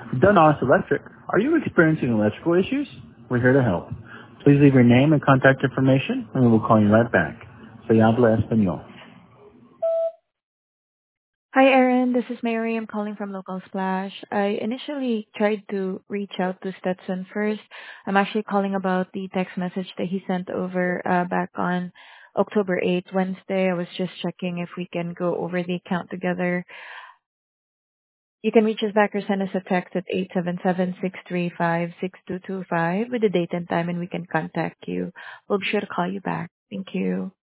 Donos Electric. Are you experiencing electrical issues? We're here to help. Please leave your name and contact information, and we will call you right back. Se habla español. Hi, Erin. This is Mary. I'm calling from Local Splash. I initially tried to reach out to Stetson first. I'm actually calling about the text message that he sent over back on October 8th, Wednesday. I was just checking if we can go over the account together. You can reach us back or send us a text at 877-635-6225 with the date and time, and we can contact you. We'll be sure to call you back. Thank you.